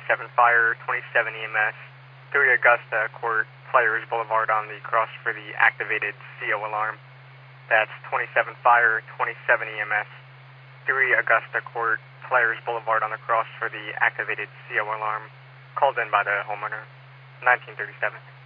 27 Fire, 27 EMS, 3 Augusta Court, Players Boulevard on the cross for the activated CO alarm. That's 27 Fire, 27 EMS, 3 Augusta Court, Players Boulevard on the cross for the activated CO alarm, called in by the homeowner, 1937.